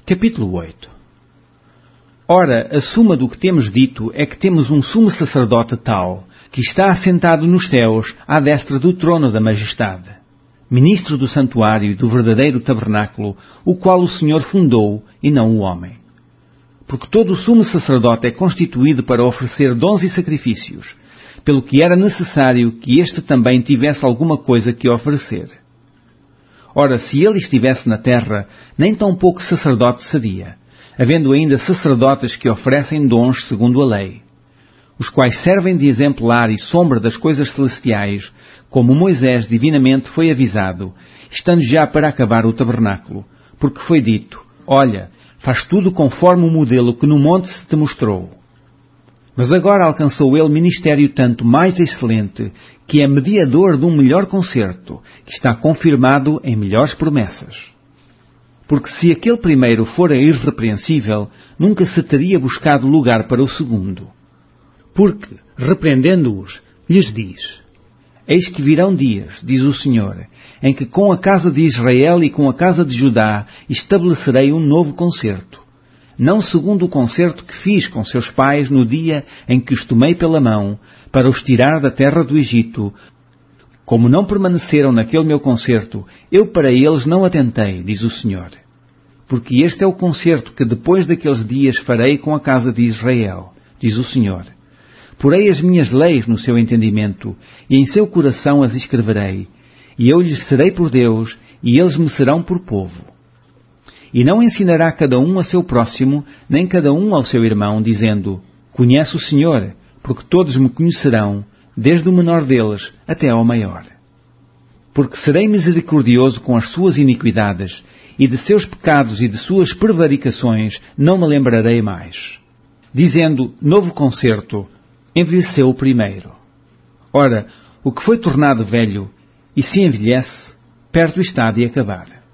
Capítulo 8. Ora, a suma do que temos dito é que temos um sumo sacerdote tal, que está assentado nos céus à destra do trono da majestade, ministro do santuário e do verdadeiro tabernáculo, o qual o Senhor fundou e não o homem. Porque todo o sumo sacerdote é constituído para oferecer dons e sacrifícios, pelo que era necessário que este também tivesse alguma coisa que oferecer. Ora, se ele estivesse na terra, nem tão pouco sacerdote seria, havendo ainda sacerdotes que oferecem dons segundo a lei, os quais servem de exemplar e sombra das coisas celestiais, como Moisés divinamente foi avisado, estando já para acabar o tabernáculo, porque foi dito: olha, faz tudo conforme o modelo que no monte se te mostrou. Mas agora alcançou ele ministério tanto mais excelente, que é mediador de um melhor concerto, que está confirmado em melhores promessas. Porque se aquele primeiro fora irrepreensível, nunca se teria buscado lugar para o segundo. Porque, repreendendo-os, lhes diz: eis que virão dias, diz o Senhor, em que com a casa de Israel e com a casa de Judá estabelecerei um novo concerto. Não segundo o concerto que fiz com seus pais no dia em que os tomei pela mão, para os tirar da terra do Egito. Como não permaneceram naquele meu concerto, eu para eles não atentei, diz o Senhor. Porque este é o concerto que depois daqueles dias farei com a casa de Israel, diz o Senhor. Porei as minhas leis no seu entendimento, e em seu coração as escreverei, e eu lhes serei por Deus, e eles me serão por povo. E não ensinará cada um a seu próximo, nem cada um ao seu irmão, dizendo: conhece o Senhor, porque todos me conhecerão, desde o menor deles até ao maior. Porque serei misericordioso com as suas iniquidades, e de seus pecados e de suas prevaricações não me lembrarei mais. Dizendo: novo concerto, envelheceu o primeiro. Ora, o que foi tornado velho, e se envelhece, perto está de acabar.